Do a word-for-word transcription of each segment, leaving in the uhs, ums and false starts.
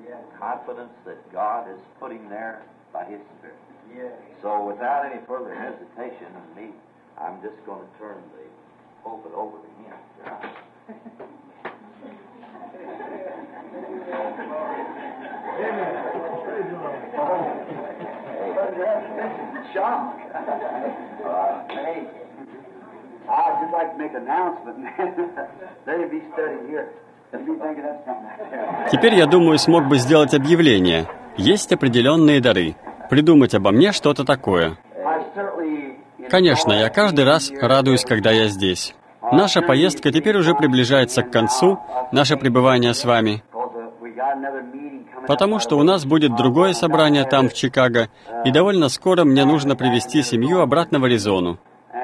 confidence that God is putting there by His Spirit. So without any further hesitation of me, I'm just going to turn the pulpit over to him. Shock. Uh, hey, I'd just like to make an announcement, man. They be studying here. Теперь, я думаю, смог бы сделать объявление. Есть определенные дары. Придумать обо мне что-то такое. Конечно, я каждый раз радуюсь, когда я здесь. Наша поездка теперь уже приближается к концу, наше пребывание с вами. Потому что у нас будет другое собрание там, в Чикаго, и довольно скоро мне нужно привезти семью обратно в Аризону.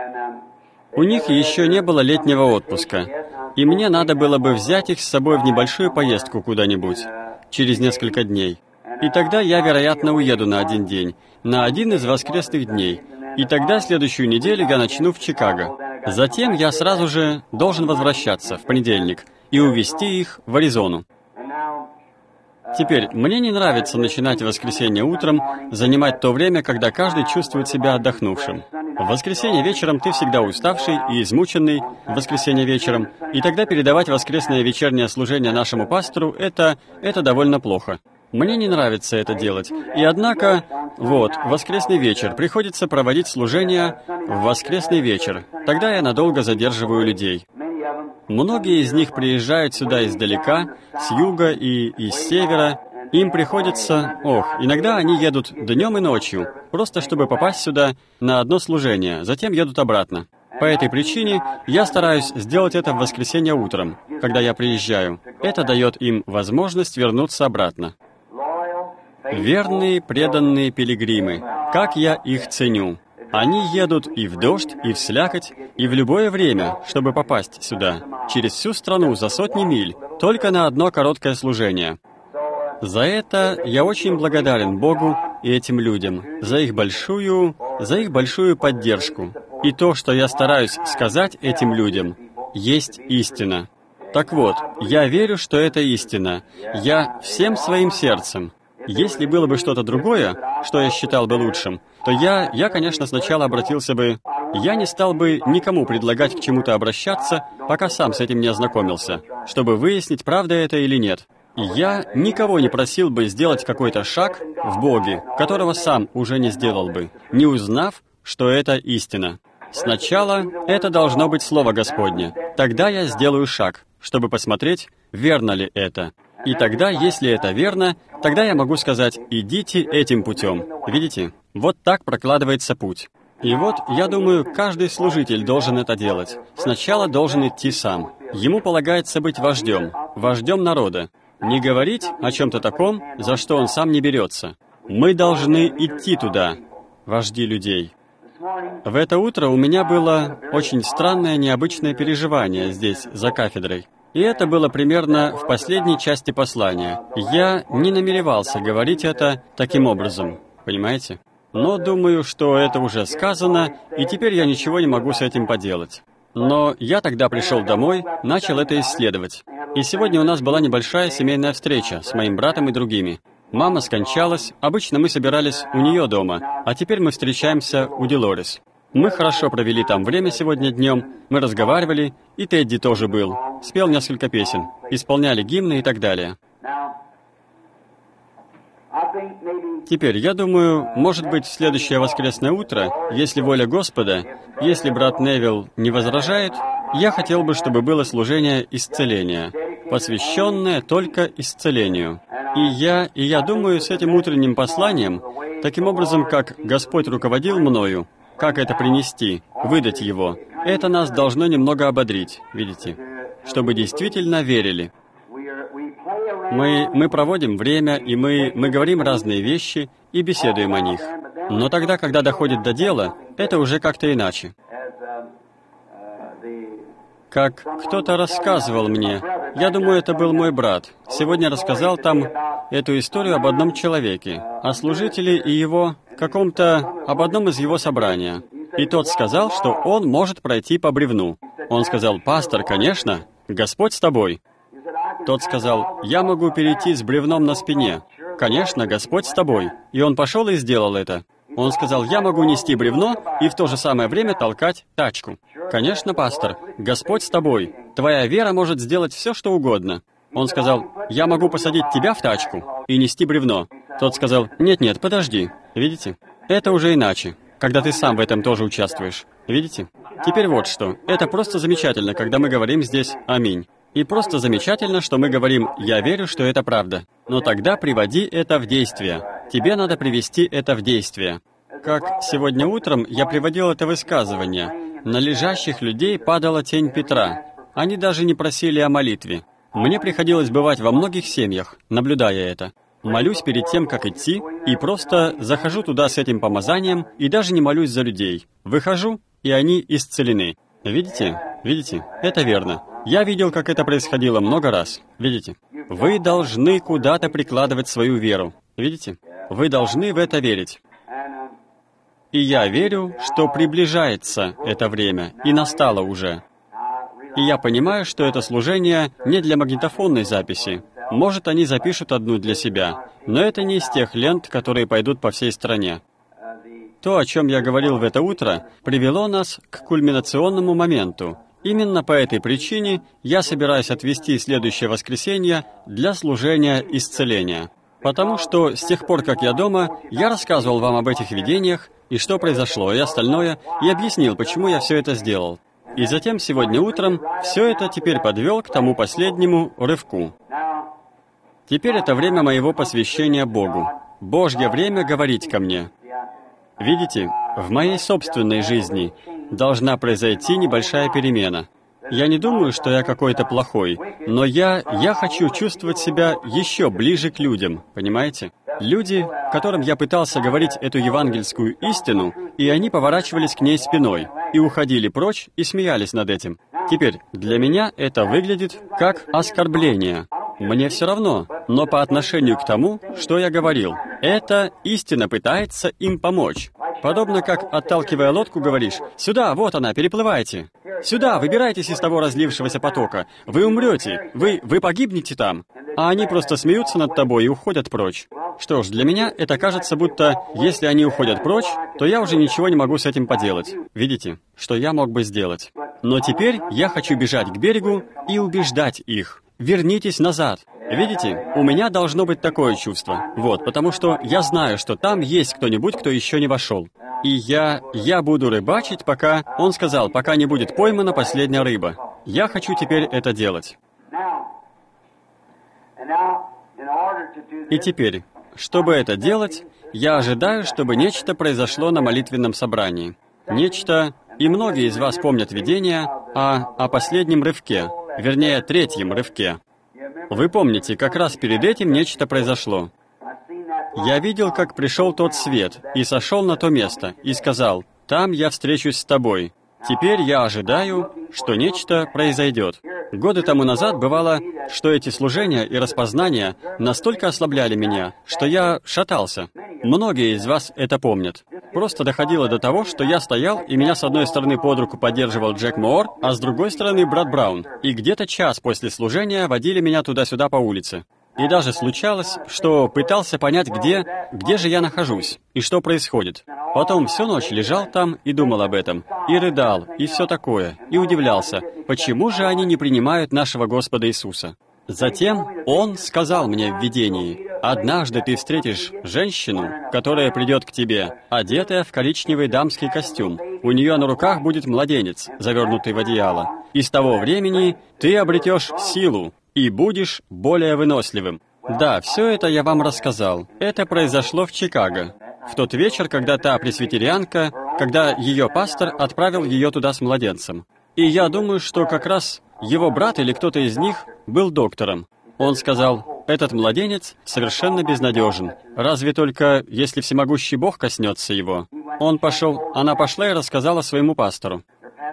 У них еще не было летнего отпуска, и мне надо было бы взять их с собой в небольшую поездку куда-нибудь, через несколько дней. И тогда я, вероятно, уеду на один день, на один из воскресных дней, и тогда следующую неделю я начну в Чикаго. Затем я сразу же должен возвращаться в понедельник и увезти их в Аризону. Теперь, мне не нравится начинать воскресенье утром, занимать то время, когда каждый чувствует себя отдохнувшим. В воскресенье вечером ты всегда уставший и измученный, в воскресенье вечером, и тогда передавать воскресное вечернее служение нашему пастору, это, это довольно плохо. Мне не нравится это делать. И однако, вот, воскресный вечер, приходится проводить служение в воскресный вечер. Тогда я надолго задерживаю людей. Многие из них приезжают сюда издалека, с юга и из севера. Им приходится... Ох, иногда они едут днем и ночью, просто чтобы попасть сюда на одно служение, затем едут обратно. По этой причине я стараюсь сделать это в воскресенье утром, когда я приезжаю. Это дает им возможность вернуться обратно. Верные, преданные пилигримы, как я их ценю. Они едут и в дождь, и в слякоть, и в любое время, чтобы попасть сюда, через всю страну за сотни миль, только на одно короткое служение. За это я очень благодарен Богу и этим людям, за их большую, за их большую поддержку. И то, что я стараюсь сказать этим людям, есть истина. Так вот, я верю, что это истина. Я всем своим сердцем. Если было бы что-то другое, что я считал бы лучшим, то я, я, конечно, сначала обратился бы... Я не стал бы никому предлагать к чему-то обращаться, пока сам с этим не ознакомился, чтобы выяснить, правда это или нет. И я никого не просил бы сделать какой-то шаг в Боге, которого сам уже не сделал бы, не узнав, что это истина. Сначала это должно быть Слово Господне. Тогда я сделаю шаг, чтобы посмотреть, верно ли это. И тогда, если это верно, тогда я могу сказать, идите этим путем. Видите? Вот так прокладывается путь. И вот, я думаю, каждый служитель должен это делать. Сначала должен идти сам. Ему полагается быть вождем, вождем народа. Не говорить о чем-то таком, за что он сам не берется. Мы должны идти туда, вожди людей. В это утро у меня было очень странное, необычное переживание здесь, за кафедрой. И это было примерно в последней части послания. Я не намеревался говорить это таким образом, понимаете? Но думаю, что это уже сказано, и теперь я ничего не могу с этим поделать. Но я тогда пришел домой, начал это исследовать. И сегодня у нас была небольшая семейная встреча с моим братом и другими. Мама скончалась, обычно мы собирались у нее дома, а теперь мы встречаемся у Делорес. Мы хорошо провели там время сегодня днем, мы разговаривали, и Тедди тоже был, спел несколько песен, исполняли гимны и так далее. Теперь, я думаю, может быть, в следующее воскресное утро, если воля Господа, если брат Невилл не возражает, я хотел бы, чтобы было служение исцеления, посвященное только исцелению. И я, и я думаю, с этим утренним посланием, таким образом, как Господь руководил мною, как это принести, выдать его, это нас должно немного ободрить, видите, чтобы действительно верили. Мы, мы проводим время, и мы, мы говорим разные вещи и беседуем о них. Но тогда, когда доходит до дела, это уже как-то иначе. Как кто-то рассказывал мне, я думаю, это был мой брат, сегодня рассказал там эту историю об одном человеке, о служителе и его, каком-то, об одном из его собрания. И тот сказал, что он может пройти по бревну. Он сказал: «Пастор, конечно, Господь с тобой». Тот сказал, «Я могу перейти с бревном на спине». «Конечно, Господь с тобой». И он пошел и сделал это. Он сказал, «Я могу нести бревно и в то же самое время толкать тачку». «Конечно, пастор, Господь с тобой. Твоя вера может сделать все, что угодно». Он сказал, «Я могу посадить тебя в тачку и нести бревно». Тот сказал, «Нет-нет, подожди». Видите? Это уже иначе, когда ты сам в этом тоже участвуешь. Видите? Теперь вот что. Это просто замечательно, когда мы говорим здесь «Аминь». И просто замечательно, что мы говорим «Я верю, что это правда». Но тогда приводи это в действие. Тебе надо привести это в действие. Как сегодня утром я приводил это высказывание. На лежащих людей падала тень Петра. Они даже не просили о молитве. Мне приходилось бывать во многих семьях, наблюдая это. Молюсь перед тем, как идти, и просто захожу туда с этим помазанием, и даже не молюсь за людей. Выхожу, и они исцелены. Видите? Видите? Это верно. Я видел, как это происходило много раз. Видите? Вы должны куда-то прикладывать свою веру. Видите? Вы должны в это верить. И я верю, что приближается это время, и настало уже. И я понимаю, что это служение не для магнитофонной записи. Может, они запишут одну для себя, но это не из тех лент, которые пойдут по всей стране. То, о чем я говорил в это утро, привело нас к кульминационному моменту. Именно по этой причине я собираюсь отвести следующее воскресенье для служения исцеления. Потому что с тех пор, как я дома, я рассказывал вам об этих видениях, и что произошло, и остальное, и объяснил, почему я все это сделал. И затем сегодня утром все это теперь подвел к тому последнему рывку. Теперь это время моего посвящения Богу. Божье время говорить ко мне. Видите, в моей собственной жизни должна произойти небольшая перемена. Я не думаю, что я какой-то плохой, но я, я хочу чувствовать себя еще ближе к людям, понимаете? Люди, которым я пытался говорить эту евангельскую истину, и они поворачивались к ней спиной, и уходили прочь, и смеялись над этим. Теперь, для меня это выглядит как оскорбление. Мне все равно, но по отношению к тому, что я говорил, эта истина пытается им помочь. Подобно как, отталкивая лодку, говоришь, «Сюда, вот она, переплывайте! Сюда, выбирайтесь из того разлившегося потока! Вы умрете! Вы, вы погибнете там!» А они просто смеются над тобой и уходят прочь. Что ж, для меня это кажется, будто, если они уходят прочь, то я уже ничего не могу с этим поделать. Видите, что я мог бы сделать? Но теперь я хочу бежать к берегу и убеждать их. Вернитесь назад. Видите, у меня должно быть такое чувство. Вот, потому что я знаю, что там есть кто-нибудь, кто еще не вошел. И я, я буду рыбачить, пока... Он сказал, пока не будет поймана последняя рыба. Я хочу теперь это делать. И теперь, чтобы это делать, я ожидаю, чтобы нечто произошло на молитвенном собрании. Нечто... И многие из вас помнят видение о, о последнем рывке, вернее, третьем рывке. Вы помните, как раз перед этим нечто произошло. Я видел, как пришел тот свет, и сошел на то место, и сказал, «Там я встречусь с тобой». Теперь я ожидаю, что нечто произойдет. Годы тому назад бывало, что эти служения и распознания настолько ослабляли меня, что я шатался. Многие из вас это помнят. Просто доходило до того, что я стоял, и меня с одной стороны под руку поддерживал Джек Моор, а с другой стороны брат Браун. И где-то час после служения водили меня туда-сюда по улице. И даже случалось, что пытался понять, где, где же я нахожусь и что происходит. Потом всю ночь лежал там и думал об этом, и рыдал, и все такое, и удивлялся, почему же они не принимают нашего Господа Иисуса. Затем Он сказал мне в видении, «Однажды ты встретишь женщину, которая придет к тебе, одетая в коричневый дамский костюм. У нее на руках будет младенец, завернутый в одеяло. И с того времени ты обретешь силу и будешь более выносливым». Да, все это я вам рассказал. Это произошло в Чикаго. В тот вечер, когда та пресвитерианка, когда ее пастор отправил ее туда с младенцем. И я думаю, что как раз его брат или кто-то из них был доктором. Он сказал, этот младенец совершенно безнадежен. Разве только, если всемогущий Бог коснется его. Он пошел, она пошла и рассказала своему пастору.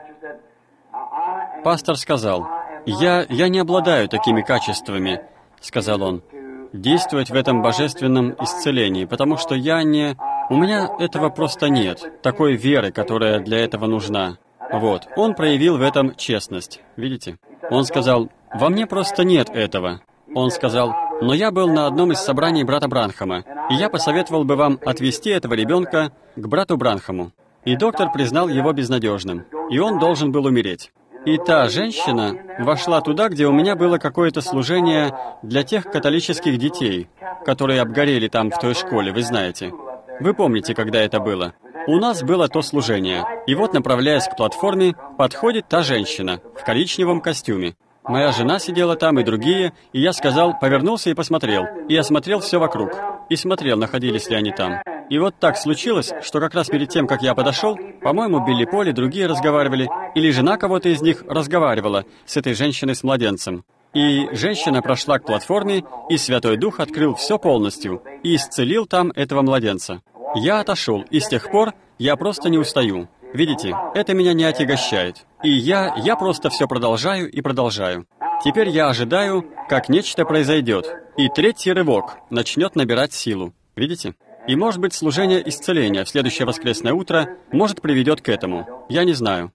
Пастор сказал, «Я, я не обладаю такими качествами», — сказал он, «действовать в этом божественном исцелении, потому что я не... У меня этого просто нет, такой веры, которая для этого нужна». Вот, он проявил в этом честность, видите? Он сказал, Во мне просто нет этого. Он сказал, но я был на одном из собраний брата Бранхама, и я посоветовал бы вам отвезти этого ребенка к брату Бранхаму. И доктор признал его безнадежным, и он должен был умереть. И та женщина вошла туда, где у меня было какое-то служение для тех католических детей, которые обгорели там в той школе, вы знаете. Вы помните, когда это было? У нас было то служение, и вот, направляясь к платформе, подходит та женщина в коричневом костюме. Моя жена сидела там, и другие, и я сказал, повернулся и посмотрел, и осмотрел все вокруг, и смотрел, находились ли они там. И вот так случилось, что как раз перед тем, как я подошел, по-моему, Билли Пол и другие разговаривали, или жена кого-то из них разговаривала с этой женщиной с младенцем. И женщина прошла к платформе, и Святой Дух открыл все полностью, и исцелил там этого младенца. Я отошел, и с тех пор я просто не устаю. Видите, это меня не отягощает. И я, я просто все продолжаю и продолжаю. Теперь я ожидаю, как нечто произойдет, и третий рывок начнет набирать силу. Видите? И, может быть, служение исцеления в следующее воскресное утро, может, приведет к этому. Я не знаю.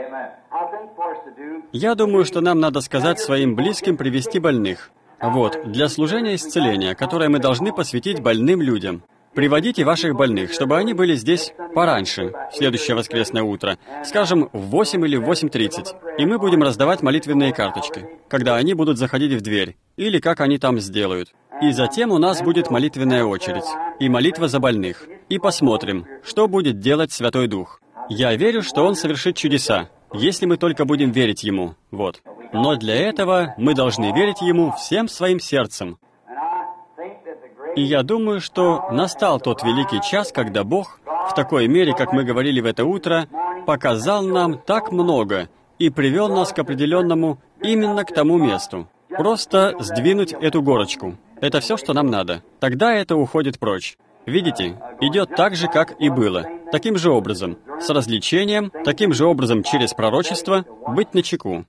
Я думаю, что нам надо сказать своим близким привести больных. Вот, для служения исцеления, которое мы должны посвятить больным людям. Приводите ваших больных, чтобы они были здесь пораньше, в следующее воскресное утро, скажем, в восемь или в восемь тридцать, и мы будем раздавать молитвенные карточки, когда они будут заходить в дверь, или как они там сделают. И затем у нас будет молитвенная очередь, и молитва за больных. И посмотрим, что будет делать Святой Дух. Я верю, что Он совершит чудеса, если мы только будем верить Ему, вот. Но для этого мы должны верить Ему всем своим сердцем. И я думаю, что настал тот великий час, когда Бог, в такой мере, как мы говорили в это утро, показал нам так много и привел нас к определенному, именно к тому месту. Просто сдвинуть эту горочку. Это все, что нам надо. Тогда это уходит прочь. Видите, идет так же, как и было. Таким же образом, с развлечением, таким же образом через пророчество, быть начеку.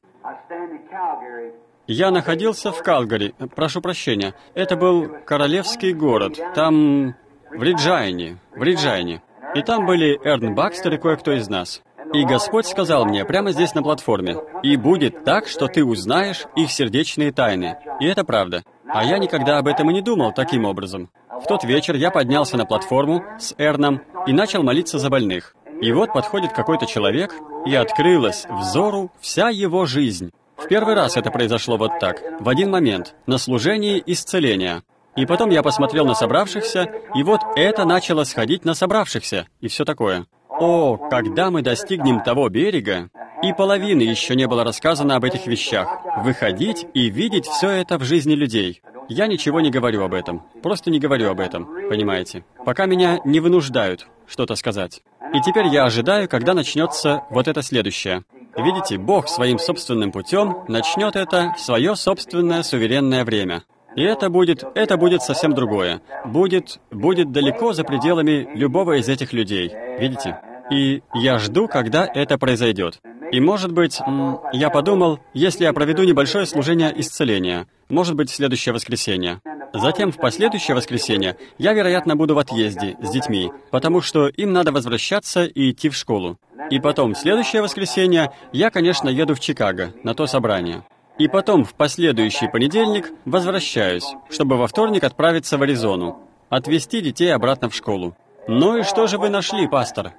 Я находился в Калгари, прошу прощения, это был королевский город, там, в Риджайне, в Риджайне. И там были Эрн Бакстер и кое-кто из нас. И Господь сказал мне прямо здесь на платформе, «И будет так, что ты узнаешь их сердечные тайны». И это правда. А я никогда об этом и не думал таким образом. В тот вечер я поднялся на платформу с Эрном и начал молиться за больных. И вот подходит какой-то человек, и открылась взору вся его жизнь. В первый раз это произошло вот так, в один момент, на служении исцеления. И потом я посмотрел на собравшихся, и вот это начало сходить на собравшихся, и все такое. О, когда мы достигнем того берега, и половины еще не было рассказано об этих вещах, выходить и видеть все это в жизни людей. Я ничего не говорю об этом, просто не говорю об этом, понимаете, пока меня не вынуждают что-то сказать. И теперь я ожидаю, когда начнется вот это следующее. Видите, Бог своим собственным путем начнет это в свое собственное суверенное время. И это будет, это будет совсем другое. Будет, будет далеко за пределами любого из этих людей. Видите? И я жду, когда это произойдет. И, может быть, м- я подумал, если я проведу небольшое служение исцеления, может быть, в следующее воскресенье. Затем, в последующее воскресенье, я, вероятно, буду в отъезде с детьми, потому что им надо возвращаться и идти в школу. И потом, в следующее воскресенье, я, конечно, еду в Чикаго, на то собрание. И потом, в последующий понедельник, возвращаюсь, чтобы во вторник отправиться в Аризону, отвезти детей обратно в школу. Ну и что же вы нашли, пастор?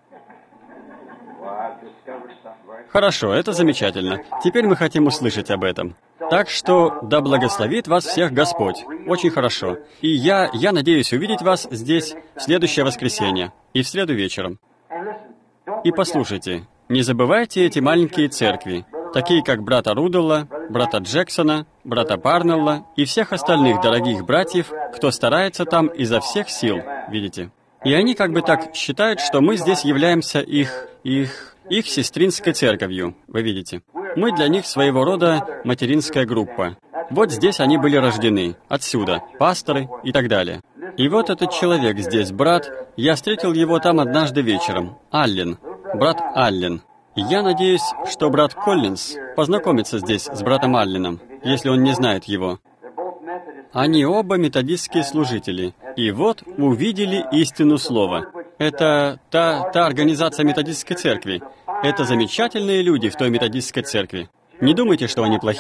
Хорошо, это замечательно. Теперь мы хотим услышать об этом. Так что, да благословит вас всех Господь. Очень хорошо. И я, я надеюсь увидеть вас здесь в следующее воскресенье и в среду вечером. И послушайте, не забывайте эти маленькие церкви, такие как брата Рудолла, брата Джексона, брата Парнелла и всех остальных дорогих братьев, кто старается там изо всех сил, видите. И они как бы так считают, что мы здесь являемся их, их, их сестринской церковью, вы видите. Мы для них своего рода материнская группа. Вот здесь они были рождены, отсюда, пасторы и так далее. И вот этот человек здесь, брат, я встретил его там однажды вечером, Аллен, брат Аллен. Я надеюсь, что брат Коллинз познакомится здесь с братом Алленом, если он не знает его. Они оба методистские служители, и вот увидели истину слова. Это та, та организация методистской церкви. Это замечательные люди в той методистской церкви. Не думайте, что они плохие.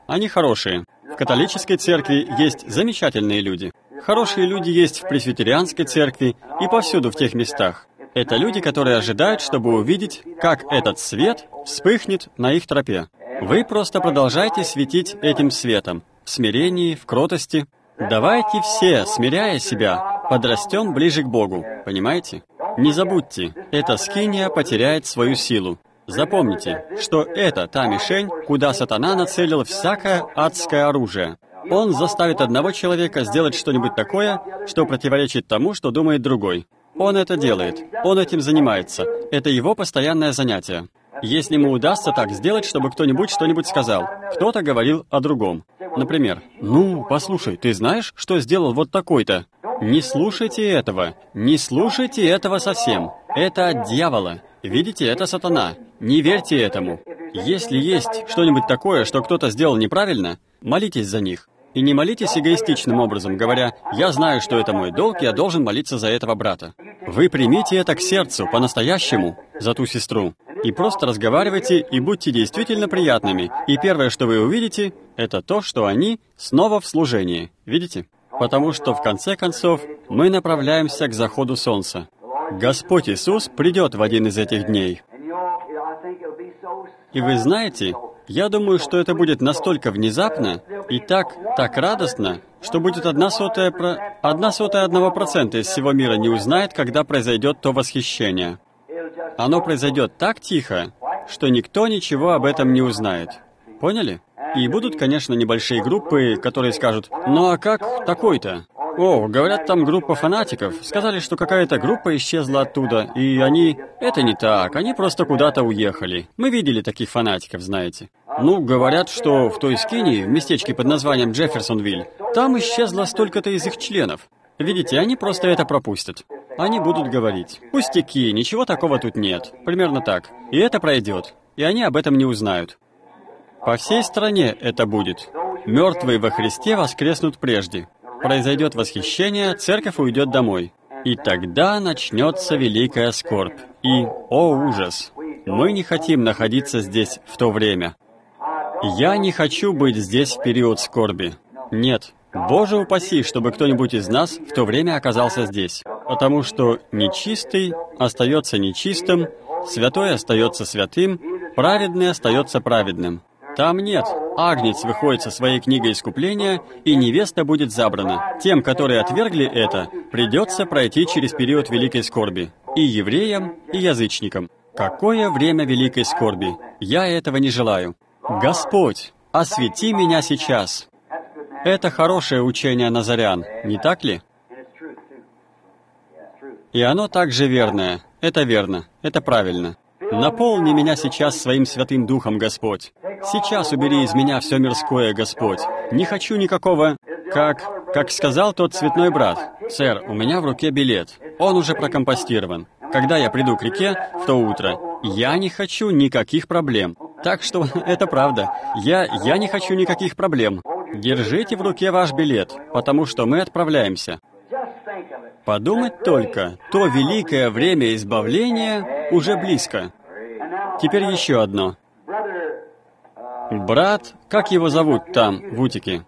Они хорошие. В католической церкви есть замечательные люди. Хорошие люди есть в пресвитерианской церкви и повсюду в тех местах. Это люди, которые ожидают, чтобы увидеть, как этот свет вспыхнет на их тропе. Вы просто продолжайте светить этим светом, в смирении, в кротости. Давайте все, смиряя себя, подрастем ближе к Богу, понимаете? Не забудьте, эта скиния потеряет свою силу. Запомните, что это та мишень, куда сатана нацелил всякое адское оружие. Он заставит одного человека сделать что-нибудь такое, что противоречит тому, что думает другой. Он это делает, он этим занимается, это его постоянное занятие. Если ему удастся так сделать, чтобы кто-нибудь что-нибудь сказал, кто-то говорил о другом. Например, «Ну, послушай, ты знаешь, что сделал вот такой-то?» Не слушайте этого, не слушайте этого совсем. Это от дьявола. Видите, это сатана. Не верьте этому. Если есть что-нибудь такое, что кто-то сделал неправильно, молитесь за них. И не молитесь эгоистичным образом, говоря, «Я знаю, что это мой долг, я должен молиться за этого брата». Вы примите это к сердцу, по-настоящему, за ту сестру. И просто разговаривайте и будьте действительно приятными. И первое, что вы увидите, это то, что они снова в служении. Видите? Потому что, в конце концов, мы направляемся к заходу солнца. Господь Иисус придет в один из этих дней. И вы знаете, я думаю, что это будет настолько внезапно и так, так радостно, что будет одна сотая, про... одна сотая одного процента из всего мира не узнает, когда произойдет то восхищение. Оно произойдет так тихо, что никто ничего об этом не узнает. Поняли? И будут, конечно, небольшие группы, которые скажут, «Ну а как такой-то?» «О, говорят, там группа фанатиков. Сказали, что какая-то группа исчезла оттуда, и они...» «Это не так, они просто куда-то уехали. Мы видели таких фанатиков, знаете». «Ну, говорят, что в той скинии, в местечке под названием Джефферсонвиль, там исчезло столько-то из их членов. Видите, они просто это пропустят. Они будут говорить, пустяки, ничего такого тут нет. Примерно так. И это пройдет. И они об этом не узнают. По всей стране это будет. Мертвые во Христе воскреснут прежде. Произойдет восхищение, церковь уйдет домой. И тогда начнется великая скорбь. И, о ужас, мы не хотим находиться здесь в то время. Я не хочу быть здесь в период скорби. Нет. Боже упаси, чтобы кто-нибудь из нас в то время оказался здесь. Потому что нечистый остается нечистым, святой остается святым, праведный остается праведным. Там нет. Агнец выходит со своей книгой искупления, и невеста будет забрана. Тем, которые отвергли это, придется пройти через период великой скорби. И евреям, и язычникам. Какое время великой скорби? Я этого не желаю. Господь, освети меня сейчас. Это хорошее учение назарян, не так ли? И оно также верное. Это верно. Это правильно. Наполни меня сейчас своим Святым Духом, Господь. Сейчас убери из меня все мирское, Господь. Не хочу никакого... Как... Как сказал тот цветной брат. «Сэр, у меня в руке билет. Он уже прокомпостирован. Когда я приду к реке в то утро, я не хочу никаких проблем. Так что это правда. Я... Я не хочу никаких проблем. Держите в руке ваш билет, потому что мы отправляемся». Подумать только, то великое время избавления уже близко. Теперь еще одно. Брат, как его зовут там, в Утике?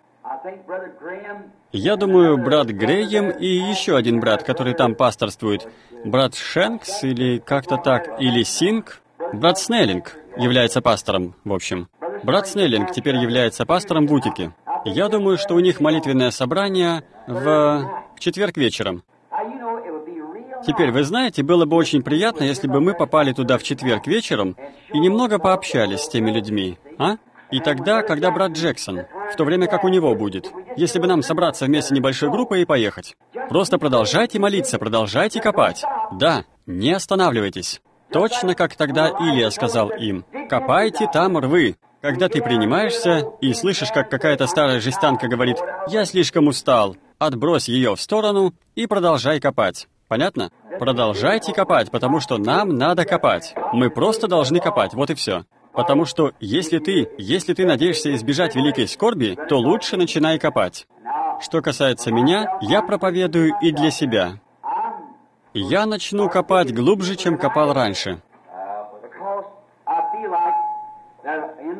Я думаю, брат Грэем и еще один брат, который там пасторствует. Брат Шенкс или как-то так, или Синг. Брат Снеллинг является пастором, в общем. Брат Снеллинг теперь является пастором в Утике. Я думаю, что у них молитвенное собрание в, в четверг вечером. Теперь, вы знаете, было бы очень приятно, если бы мы попали туда в четверг вечером и немного пообщались с теми людьми, а? И тогда, когда брат Джексон, в то время как у него будет, если бы нам собраться вместе небольшой группой и поехать. Просто продолжайте молиться, продолжайте копать. Да, не останавливайтесь. Точно как тогда Илия сказал им, «Копайте там рвы». Когда ты принимаешься и слышишь, как какая-то старая жестянка говорит, «Я слишком устал», отбрось ее в сторону и продолжай копать. Понятно? Продолжайте копать, потому что нам надо копать. Мы просто должны копать, вот и все. Потому что если ты, если ты надеешься избежать великой скорби, то лучше начинай копать. Что касается меня, я проповедую и для себя. Я начну копать глубже, чем копал раньше.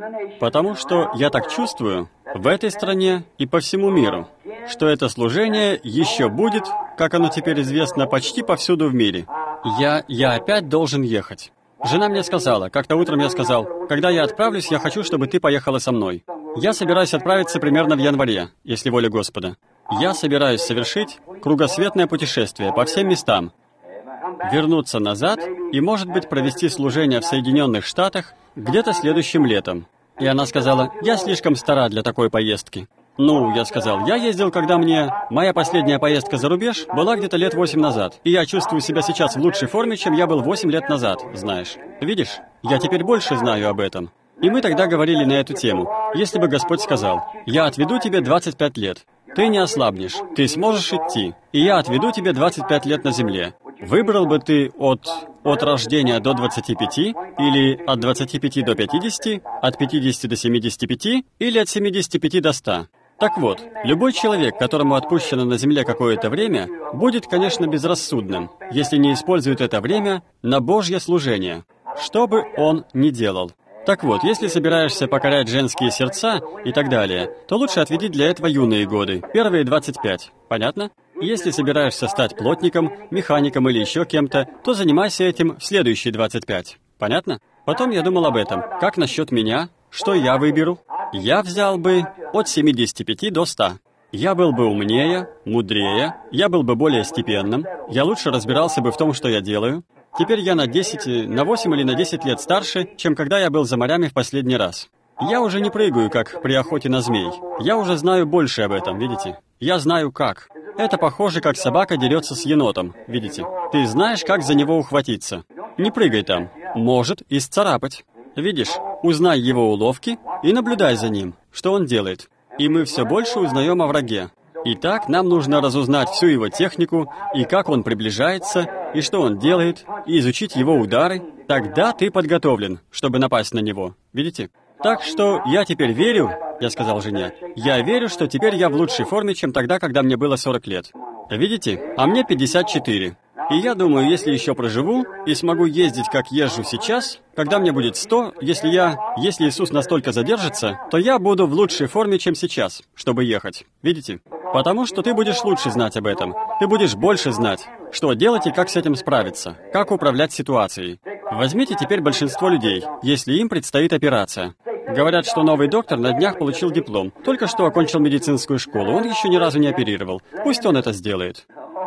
Потому что я так чувствую в этой стране и по всему миру, что это служение еще будет, как оно теперь известно, почти повсюду в мире. Я, я опять должен ехать. Жена мне сказала, как-то утром я сказал, когда я отправлюсь, я хочу, чтобы ты поехала со мной. Я собираюсь отправиться примерно в январе, если воля Господа. Я собираюсь совершить кругосветное путешествие по всем местам, вернуться назад и, может быть, провести служение в Соединенных Штатах где-то следующим летом. И она сказала, я слишком стара для такой поездки. Ну, я сказал, я ездил, когда мне... Моя последняя поездка за рубеж была где-то лет восемь назад. И я чувствую себя сейчас в лучшей форме, чем я был восемь лет назад, знаешь. Видишь, я теперь больше знаю об этом. И мы тогда говорили на эту тему. Если бы Господь сказал, я отведу тебе двадцать пять лет, ты не ослабнешь, ты сможешь идти, и я отведу тебе двадцать пять лет на земле. Выбрал бы ты от, от рождения до двадцати пяти, или от двадцати пяти до пятидесяти, от пятидесяти до семидесяти пяти, или от семидесяти пяти до ста? Так вот, любой человек, которому отпущено на земле какое-то время, будет, конечно, безрассудным, если не использует это время на Божье служение, что бы он ни делал. Так вот, если собираешься покорять женские сердца и так далее, то лучше отведи для этого юные годы, первые двадцать пять. Понятно? Если собираешься стать плотником, механиком или еще кем-то, то занимайся этим в следующие двадцать пять. Понятно? Потом я думал об этом. Как насчет меня? Что я выберу? Я взял бы от семидесяти пяти до ста. Я был бы умнее, мудрее, я был бы более степенным, я лучше разбирался бы в том, что я делаю. Теперь я на десять, на восемь или на десять лет старше, чем когда я был за морями в последний раз. Я уже не прыгаю, как при охоте на змей. Я уже знаю больше об этом, видите? Я знаю как. Это похоже, как собака дерется с енотом, видите? Ты знаешь, как за него ухватиться. Не прыгай там. Может и сцарапать. Видишь, узнай его уловки и наблюдай за ним, что он делает. И мы все больше узнаем о враге. Итак, нам нужно разузнать всю его технику, и как он приближается, и что он делает, и изучить его удары. Тогда ты подготовлен, чтобы напасть на него. Видите? Так что я теперь верю, я сказал жене, я верю, что теперь я в лучшей форме, чем тогда, когда мне было сорок лет. Видите? А мне пятьдесят четыре. И я думаю, если еще проживу и смогу ездить, как езжу сейчас, когда мне будет сто, если я, если Иисус настолько задержится, то я буду в лучшей форме, чем сейчас, чтобы ехать. Видите? Потому что ты будешь лучше знать об этом. Ты будешь больше знать, что делать и как с этим справиться, как управлять ситуацией. Возьмите теперь большинство людей, если им предстоит операция. Говорят, что новый доктор на днях получил диплом. Только что окончил медицинскую школу, он еще ни разу не оперировал. Пусть он это сделает.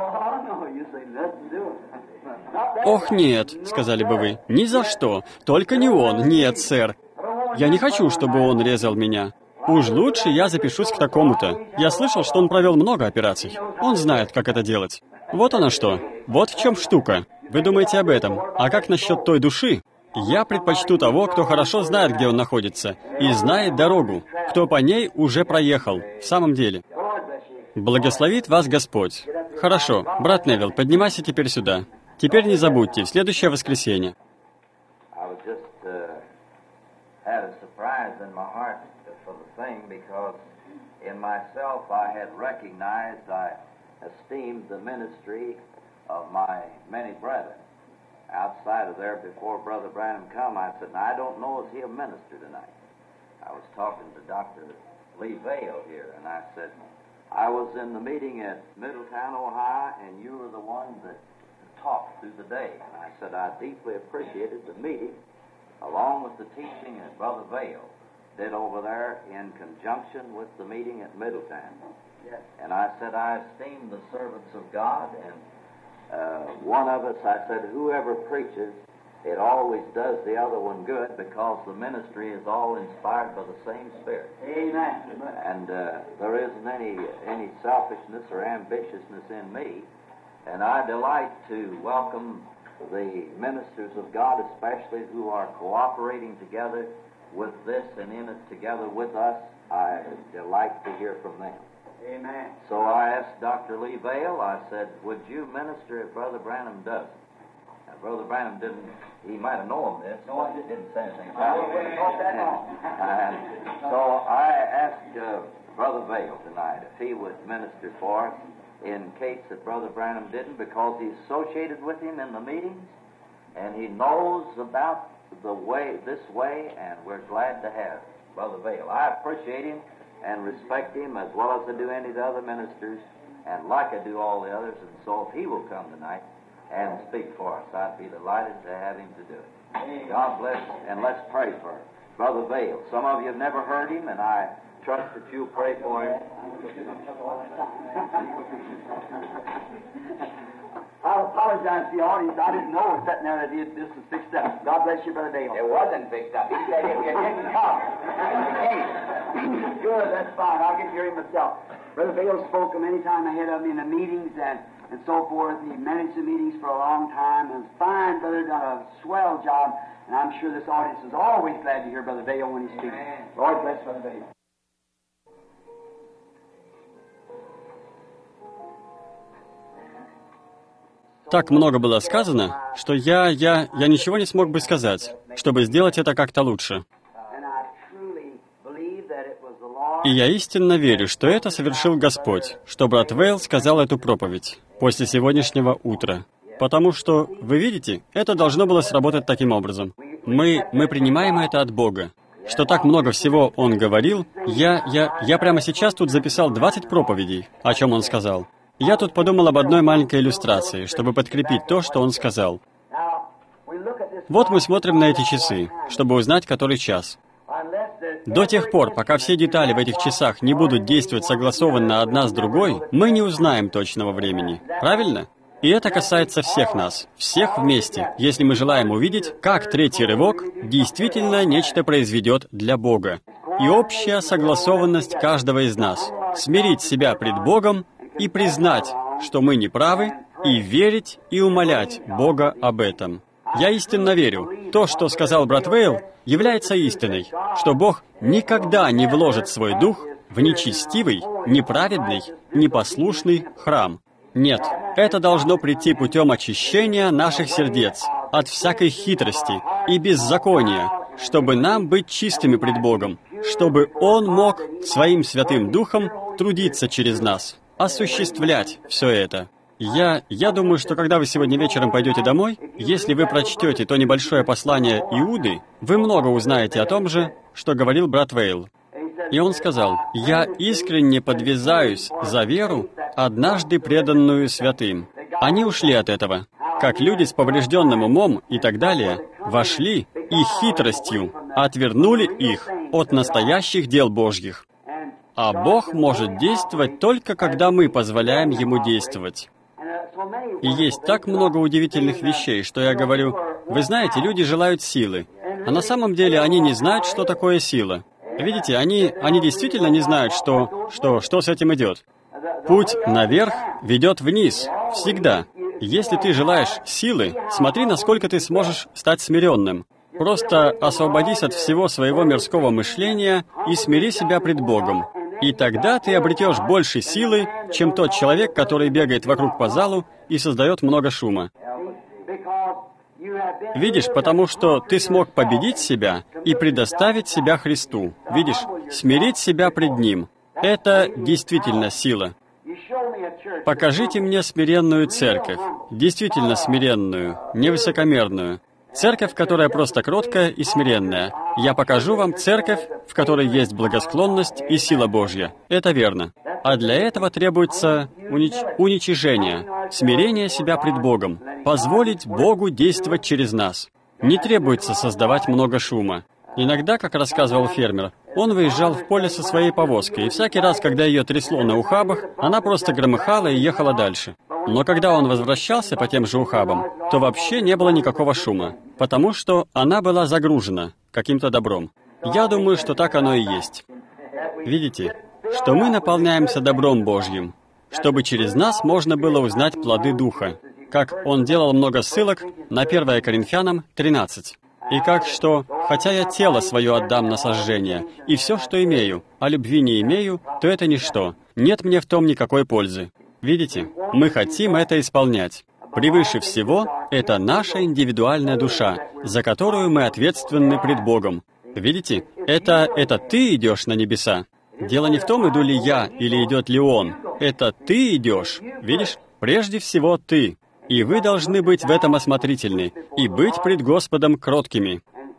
«Ох, нет», — сказали бы вы, — «ни за что. Только не он. Нет, сэр. Я не хочу, чтобы он резал меня. Уж лучше я запишусь к такому-то. Я слышал, что он провел много операций. Он знает, как это делать. Вот оно что. Вот в чем штука. Вы думаете об этом. А как насчет той души? Я предпочту того, кто хорошо знает, где он находится, и знает дорогу, кто по ней уже проехал, в самом деле. Благословит вас Господь. Хорошо, брат Невилл, поднимайся теперь сюда. Теперь не забудьте, в следующее воскресенье. Outside of there, before Brother Branham come, I said, I don't know if he'll minister tonight. I was talking to Doctor Lee Vale here, and I said, I was in the meeting at Middletown, Ohio, and you were the one that talked through the day. And I said, I deeply appreciated the meeting, along with the teaching that Brother Vale did over there in conjunction with the meeting at Middletown. Yes. And I said, I esteem the servants of God, and Uh, one of us, I said, whoever preaches, it always does the other one good because the ministry is all inspired by the same Spirit. Amen. And uh, there isn't any any selfishness or ambitiousness in me. And I delight to welcome the ministers of God, especially who are cooperating together with this and in it together with us. I delight to hear from them. Amen. So I asked Doctor Lee Vale, I said, would you minister if Brother Branham doesn't? Now, Brother Branham didn't, he might have known this, no, but he didn't say anything about it. And so I asked uh, Brother Vale tonight if he would minister for us in case that Brother Branham didn't, because he's associated with him in the meetings, and he knows about the way, this way, and we're glad to have Brother Vail. I appreciate him and respect him as well as I do any of the other ministers, and like I do all the others, and so if he will come tonight and speak for us, I'd be delighted to have him to do it. God bless, and let's pray for Brother Vail. Some of you have never heard him, and I trust that you'll pray for him. I apologize to the audience. I didn't know it was sitting there that this was fixed up. God bless you, Brother Dale. It wasn't fixed up. He said if you didn't come, you came. Good, that's fine. I can hear him myself. Brother Vail spoke many times ahead of me in the meetings and, and so forth. He managed the meetings for a long time. It was fine, brother, done a swell job. And I'm sure this audience is always glad to hear Brother Vail when he speaks. Lord bless Brother Vail. Так много было сказано, что я, я, я ничего не смог бы сказать, чтобы сделать это как-то лучше. И я истинно верю, что это совершил Господь, что брат Вейл сказал эту проповедь после сегодняшнего утра. Потому что, вы видите, это должно было сработать таким образом. Мы, мы принимаем это от Бога. Что так много всего Он говорил, я, я, я прямо сейчас тут записал двадцать проповедей, о чем Он сказал. Я тут подумал об одной маленькой иллюстрации, чтобы подкрепить то, что он сказал. Вот мы смотрим на эти часы, чтобы узнать, который час. До тех пор, пока все детали в этих часах не будут действовать согласованно одна с другой, мы не узнаем точного времени. Правильно? И это касается всех нас, всех вместе, если мы желаем увидеть, как третий рывок действительно нечто произведет для Бога. И общая согласованность каждого из нас. Смирить себя пред Богом и признать, что мы неправы, и верить и умолять Бога об этом. Я истинно верю, то, что сказал брат Вейл, является истиной, что Бог никогда не вложит свой дух в нечестивый, неправедный, непослушный храм. Нет, это должно прийти путем очищения наших сердец от всякой хитрости и беззакония, чтобы нам быть чистыми пред Богом, чтобы Он мог своим Святым Духом трудиться через нас, осуществлять все это. Я, я думаю, что когда вы сегодня вечером пойдете домой, если вы прочтете то небольшое послание Иуды, вы много узнаете о том же, что говорил брат Вейл. И он сказал: «Я искренне подвязаюсь за веру, однажды преданную святым». Они ушли от этого, как люди с поврежденным умом и так далее, вошли и хитростью отвернули их от настоящих дел Божьих. А Бог может действовать только когда мы позволяем Ему действовать. И есть так много удивительных вещей, что я говорю, вы знаете, люди желают силы, а на самом деле они не знают, что такое сила. Видите, они, они действительно не знают, что, что, что с этим идет. Путь наверх ведет вниз, всегда. Если ты желаешь силы, смотри, насколько ты сможешь стать смиренным. Просто освободись от всего своего мирского мышления и смири себя пред Богом. И тогда ты обретешь больше силы, чем тот человек, который бегает вокруг по залу и создает много шума. Видишь, потому что ты смог победить себя и предоставить себя Христу. Видишь, смирить себя пред Ним. Это действительно сила. Покажите мне смиренную церковь, действительно смиренную, невысокомерную. Церковь, которая просто кроткая и смиренная. Я покажу вам церковь, в которой есть благосклонность и сила Божья. Это верно. А для этого требуется унич... уничижение, смирение себя пред Богом, позволить Богу действовать через нас. Не требуется создавать много шума. Иногда, как рассказывал фермер, он выезжал в поле со своей повозкой, и всякий раз, когда ее трясло на ухабах, она просто громыхала и ехала дальше. Но когда он возвращался по тем же ухабам, то вообще не было никакого шума, потому что она была загружена каким-то добром. Я думаю, что так оно и есть. Видите, что мы наполняемся добром Божьим, чтобы через нас можно было узнать плоды Духа, как он делал много ссылок на первое Коринфянам тринадцать. И как что, хотя я тело свое отдам на сожжение, и все, что имею, а любви не имею, то это ничто, нет мне в том никакой пользы. Видите, мы хотим это исполнять. Превыше всего, это наша индивидуальная душа, за которую мы ответственны пред Богом. Видите, это, это ты идешь на небеса. Дело не в том, иду ли я или идет ли он. Это ты идешь, видишь, прежде всего ты. И вы должны быть в этом осмотрительны и быть пред Господом кроткими.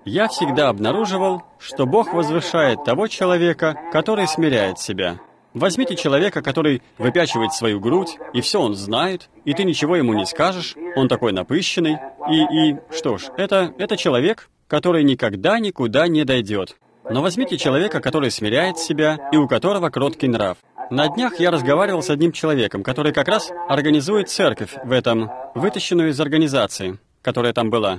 я всегда обнаруживал, что Бог возвышает того человека, который смиряет себя. Возьмите человека, который выпячивает свою грудь, и все он знает, и ты ничего ему не скажешь, он такой напыщенный, и, и, что ж, это, это человек, который никогда никуда не дойдет. Но возьмите человека, который смиряет себя, и у которого кроткий нрав. На днях я разговаривал с одним человеком, который как раз организует церковь в этом, вытащенную из организации, которая там была.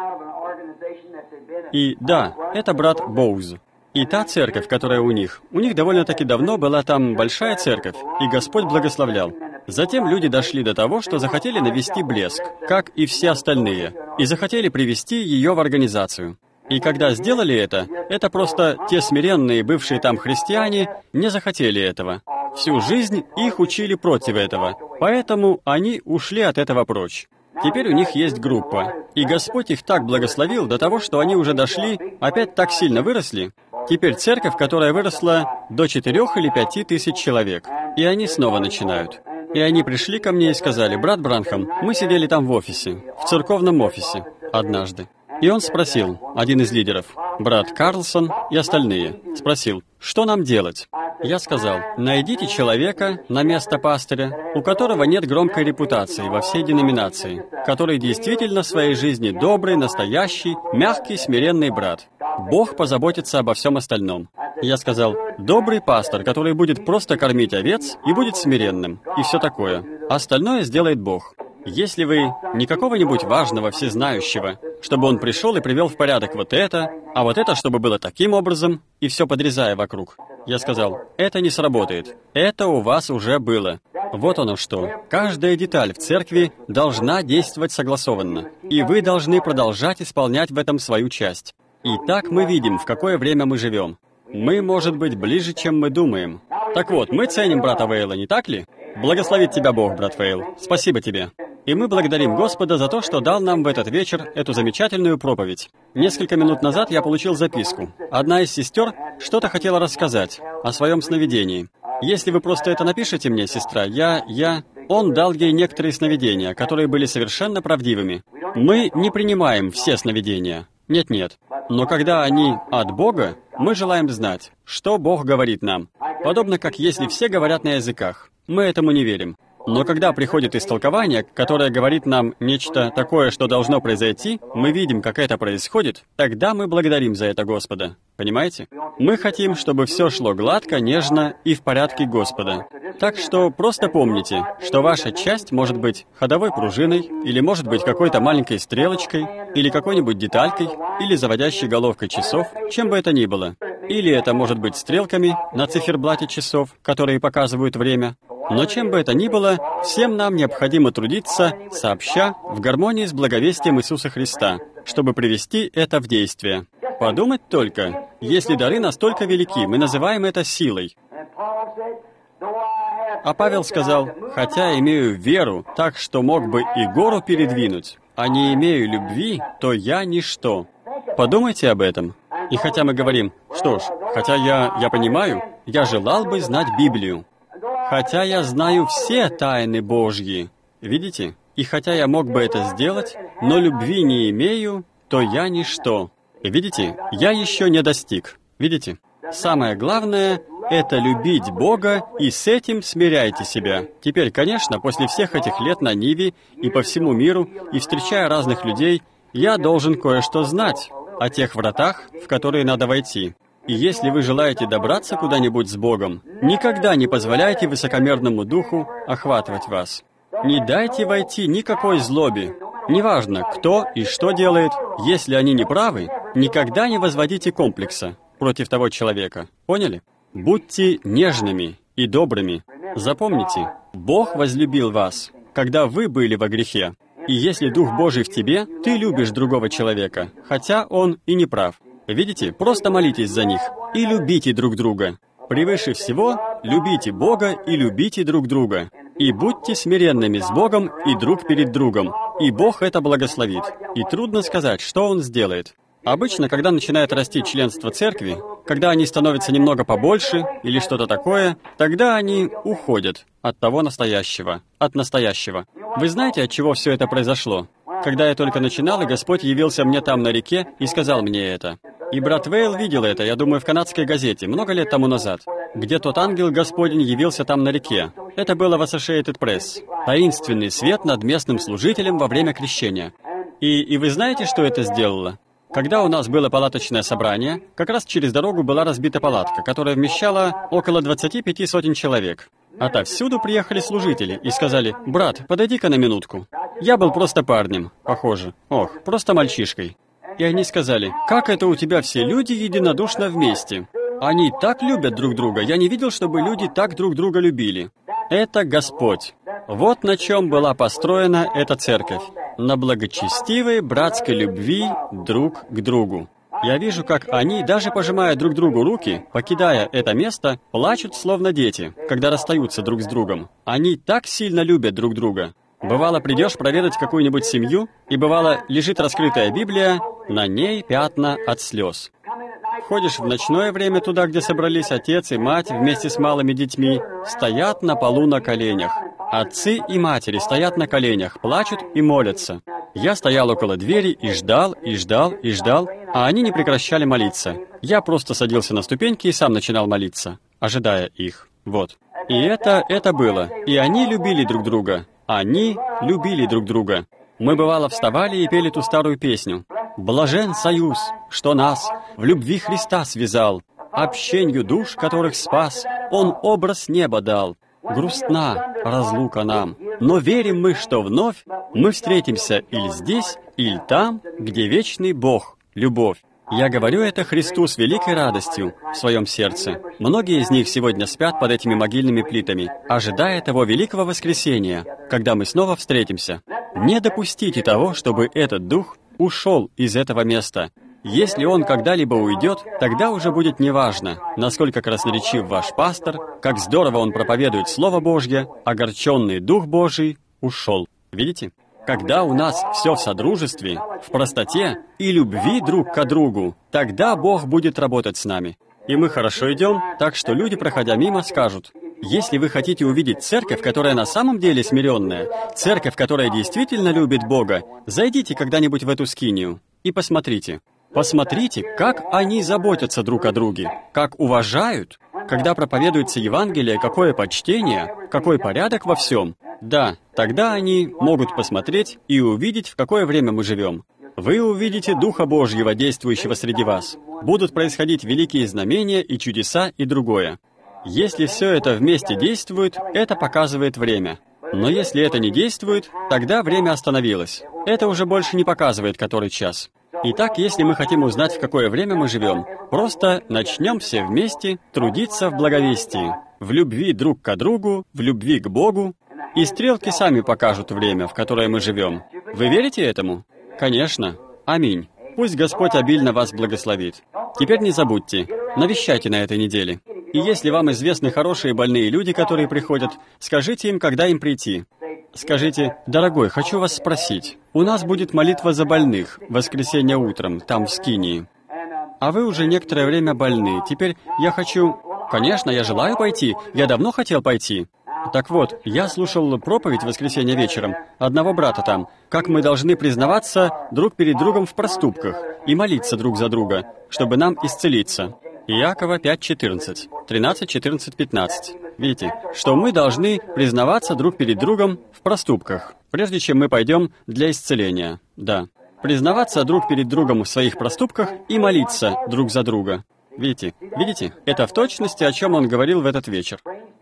И да, это брат Боуз. И та церковь, которая у них, у них довольно-таки давно была там большая церковь, и Господь благословлял. Затем люди дошли до того, что захотели навести блеск, как и все остальные, и захотели привести ее в организацию. И когда сделали это, это просто те смиренные, бывшие там христиане, не захотели этого. Всю жизнь их учили против этого, поэтому они ушли от этого прочь. Теперь у них есть группа, и Господь их так благословил до того, что они уже дошли, опять так сильно выросли. Теперь церковь, которая выросла до четырех или пяти тысяч человек, и они снова начинают. И они пришли ко мне и сказали: «Брат Бранхам, мы сидели там в офисе, в церковном офисе, однажды». И он спросил, один из лидеров, брат Карлсон и остальные, спросил, что нам делать? Я сказал: найдите человека на место пастыря, у которого нет громкой репутации во всей деноминации, который действительно в своей жизни добрый, настоящий, мягкий, смиренный брат. Бог позаботится обо всем остальном. Я сказал: добрый пастор, который будет просто кормить овец и будет смиренным, и все такое. Остальное сделает Бог. Если вы не какого-нибудь важного, всезнающего, чтобы он пришел и привел в порядок вот это, а вот это, чтобы было таким образом, и все подрезая вокруг. Я сказал: это не сработает. Это у вас уже было. Вот оно что. Каждая деталь в церкви должна действовать согласованно, и вы должны продолжать исполнять в этом свою часть. И так мы видим, в какое время мы живем. Мы, может быть, ближе, чем мы думаем. Так вот, мы ценим брата Вейла, не так ли? Благословит тебя Бог, брат Вейл. Спасибо тебе. И мы благодарим Господа за то, что дал нам в этот вечер эту замечательную проповедь. Несколько минут назад я получил записку. Одна из сестер что-то хотела рассказать о своем сновидении. Если вы просто это напишите мне, сестра, я... я... Он дал ей некоторые сновидения, которые были совершенно правдивыми. Мы не принимаем все сновидения. Нет-нет. Но когда они от Бога, мы желаем знать, что Бог говорит нам. Подобно как если все говорят на языках. Мы этому не верим. Но когда приходит истолкование, которое говорит нам нечто такое, что должно произойти, мы видим, как это происходит, тогда мы благодарим за это Господа. Понимаете? Мы хотим, чтобы все шло гладко, нежно и в порядке Господа. Так что просто помните, что ваша часть может быть ходовой пружиной, или может быть какой-то маленькой стрелочкой, или какой-нибудь деталькой, или заводящей головкой часов, чем бы это ни было. Или это может быть стрелками на циферблате часов, которые показывают время. Но чем бы это ни было, всем нам необходимо трудиться, сообща, в гармонии с благовестием Иисуса Христа, чтобы привести это в действие. Подумать только, если дары настолько велики, мы называем это силой. А Павел сказал: «Хотя имею веру, так что мог бы и гору передвинуть, а не имею любви, то я ничто». Подумайте об этом. И хотя мы говорим: «Что ж, хотя я, я понимаю, я желал бы знать Библию». Хотя я знаю все тайны Божьи, видите? И хотя я мог бы это сделать, но любви не имею, то я ничто. Видите? Я еще не достиг. Видите? Самое главное — это любить Бога, и с этим смиряйте себя. Теперь, конечно, после всех этих лет на Ниве и по всему миру, и встречая разных людей, я должен кое-что знать о тех вратах, в которые надо войти. И если вы желаете добраться куда-нибудь с Богом, никогда не позволяйте высокомерному духу охватывать вас. Не дайте войти никакой злобе. Неважно, кто и что делает, если они не правы, никогда не возводите комплекса против того человека. Поняли? Будьте нежными и добрыми. Запомните, Бог возлюбил вас, когда вы были во грехе. И если Дух Божий в тебе, ты любишь другого человека, хотя он и не прав. Видите, просто молитесь за них и любите друг друга. Превыше всего, любите Бога и любите друг друга. И будьте смиренными с Богом и друг перед другом. И Бог это благословит. И трудно сказать, что Он сделает. Обычно, когда начинает расти членство церкви, когда они становятся немного побольше или что-то такое, тогда они уходят от того настоящего, от настоящего. Вы знаете, от чего все это произошло? когда я только начинал, и Господь явился мне там на реке и сказал мне это. И брат Вейл видел это, я думаю, в канадской газете, много лет тому назад, где тот ангел Господень явился там на реке. Это было в Associated Press. Таинственный свет над местным служителем во время крещения. И, и вы знаете, что это сделало? Когда у нас было палаточное собрание, как раз через дорогу была разбита палатка, которая вмещала около двадцати пяти сотен человек. Отовсюду приехали служители и сказали: «Брат, подойди-ка на минутку». Я был просто парнем, похоже. Ох, просто мальчишкой. И они сказали: «Как это у тебя все люди единодушно вместе? Они так любят друг друга, я не видел, чтобы люди так друг друга любили». Это Господь. Вот на чем была построена эта церковь. На благочестивой братской любви друг к другу. Я вижу, как они, даже пожимая друг другу руки, покидая это место, плачут словно дети, когда расстаются друг с другом. Они так сильно любят друг друга. Бывало, придешь проведать какую-нибудь семью, и бывало, лежит раскрытая Библия, на ней пятна от слез. Ходишь в ночное время туда, где собрались отец и мать вместе с малыми детьми, стоят на полу на коленях. Отцы и матери стоят на коленях, плачут и молятся. Я стоял около двери и ждал, и ждал, и ждал, а они не прекращали молиться. Я просто садился на ступеньки и сам начинал молиться, ожидая их. Вот. И это, это было. И они любили друг друга. Они любили друг друга. Мы, бывало, вставали и пели ту старую песню. «Блажен союз, что нас в любви Христа связал, общенью душ, которых спас, Он образ неба дал. Грустна разлука нам, но верим мы, что вновь мы встретимся или здесь, или там, где вечный Бог, любовь». Я говорю это Христу с великой радостью в своем сердце. Многие из них сегодня спят под этими могильными плитами, ожидая того великого воскресения, когда мы снова встретимся. Не допустите того, чтобы этот дух ушел из этого места. Если он когда-либо уйдет, тогда уже будет неважно, насколько красноречив ваш пастор, как здорово он проповедует Слово Божье, огорченный Дух Божий ушел. Видите? Когда у нас все в содружестве, в простоте и любви друг к другу, тогда Бог будет работать с нами. И мы хорошо идем, так что люди, проходя мимо, скажут: если вы хотите увидеть церковь, которая на самом деле смиренная, церковь, которая действительно любит Бога, зайдите когда-нибудь в эту скинию и посмотрите. Посмотрите, как они заботятся друг о друге, как уважают. Когда проповедуется Евангелие, какое почтение, какой порядок во всем. Да, тогда они могут посмотреть и увидеть, в какое время мы живем. Вы увидите Духа Божьего, действующего среди вас. Будут происходить великие знамения и чудеса и другое. Если все это вместе действует, это показывает время. Но если это не действует, тогда время остановилось. Это уже больше не показывает, который час. Итак, если мы хотим узнать, в какое время мы живем, просто начнем все вместе трудиться в благовестии, в любви друг к другу, в любви к Богу, и стрелки сами покажут время, в которое мы живем. Вы верите этому? Конечно. Аминь. Пусть Господь обильно вас благословит. Теперь не забудьте, навещайте на этой неделе. И если вам известны хорошие больные люди, которые приходят, скажите им, когда им прийти. Скажите: «Дорогой, хочу вас спросить. У нас будет молитва за больных в воскресенье утром, там, в Скинии. А вы уже некоторое время больны. Теперь я хочу...» «Конечно, я желаю пойти. Я давно хотел пойти». Так вот, я слушал проповедь в воскресенье вечером одного брата там, как мы должны признаваться друг перед другом в проступках и молиться друг за друга, чтобы нам исцелиться. Иакова пять четырнадцать, тринадцать, четырнадцать, пятнадцать. Видите, что мы должны признаваться друг перед другом в проступках, прежде чем мы пойдем для исцеления. Да. Признаваться друг перед другом в своих проступках и молиться друг за друга. Видите, видите, это в точности, о чем он говорил в этот вечер.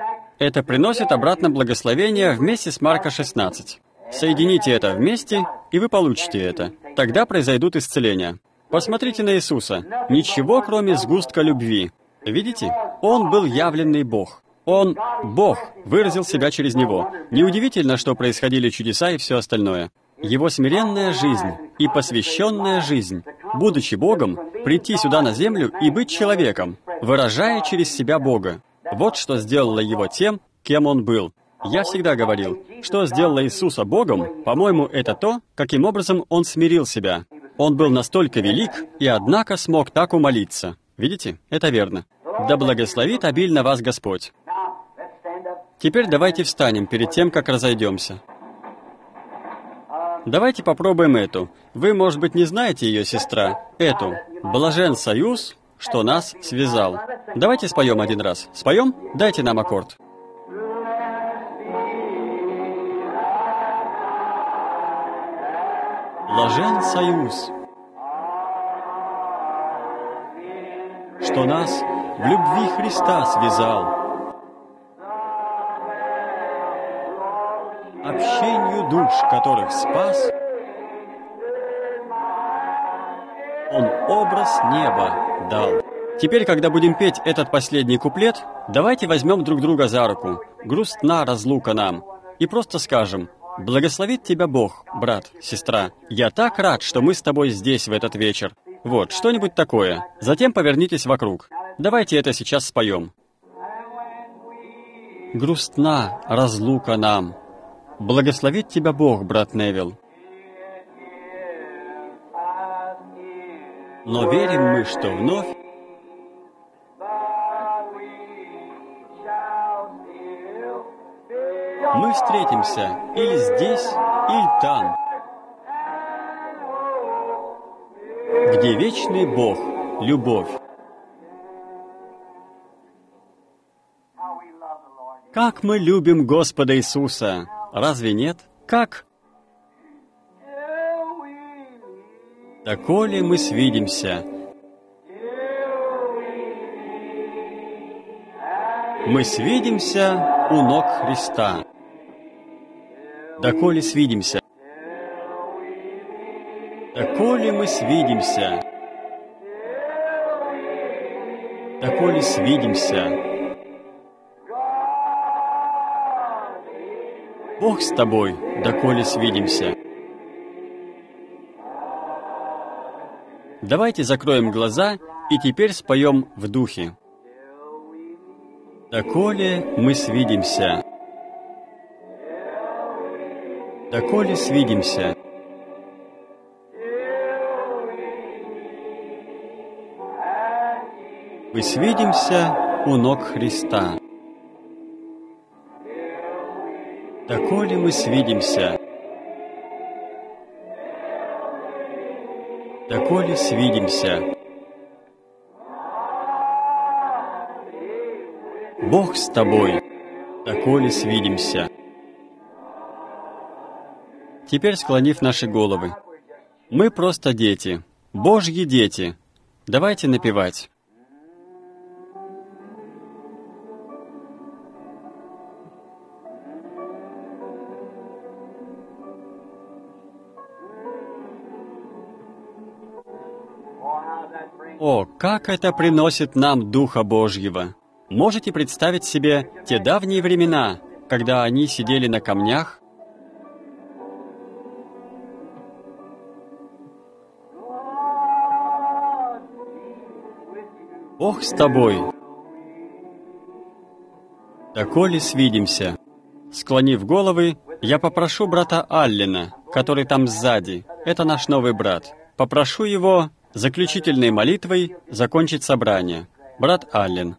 Это приносит обратно благословение вместе с Марка шестнадцать. Соедините это вместе, и вы получите это. Тогда произойдут исцеления. Посмотрите на Иисуса. Ничего, кроме сгустка любви. Видите? Он был явленный Бог. Он, Бог, выразил себя через Него. Неудивительно, что происходили чудеса и все остальное. Его смиренная жизнь и посвященная жизнь, будучи Богом, прийти сюда на землю и быть человеком, выражая через себя Бога. Вот что сделало Его тем, кем Он был. Я всегда говорил, что сделало Иисуса Богом, по-моему, это то, каким образом Он смирил себя. Он был настолько велик, и однако смог так умолиться. Видите? Это верно. Да благословит обильно вас Господь. Теперь давайте встанем перед тем, как разойдемся. Давайте попробуем эту. Вы, может быть, не знаете ее, сестра. Эту. «Блажен союз, что нас связал». Давайте споем один раз. Споем? Дайте нам аккорд. Блажен союз, что нас в любви Христа связал. Общению душ, которых спас, Он образ неба дал. Теперь, когда будем петь этот последний куплет, давайте возьмем друг друга за руку. Грустна разлука нам. И просто скажем: «Благословит тебя Бог, брат, сестра. Я так рад, что мы с тобой здесь в этот вечер». Вот, что-нибудь такое. Затем повернитесь вокруг. Давайте это сейчас споем. Грустна разлука нам. Благословит тебя Бог, брат Невилл. Но верим мы, что вновь мы встретимся или здесь, или там, где вечный Бог, любовь. Как мы любим Господа Иисуса! Разве нет? Как? Доколе мы свидимся, мы свидимся у ног Христа. Доколе свидимся, доколе мы свидимся, доколе свидимся. Бог с тобой, доколе свидимся. Давайте закроем глаза и теперь споем в духе. Доколе мы свидимся, доколе свидимся, мы свидимся у ног Христа. Доколе мы свидимся, доколе свидимся. Бог с тобой, доколе свидимся. Теперь, склонив наши головы, мы просто дети, Божьи дети. Давайте напевать. О, как это приносит нам Духа Божьего! Можете представить себе те давние времена, когда они сидели на камнях? Бог с тобой, доколе свидимся. Склонив головы, я попрошу брата Аллена, который там сзади, это наш новый брат, попрошу его заключительной молитвой закончить собрание. Брат Аллен.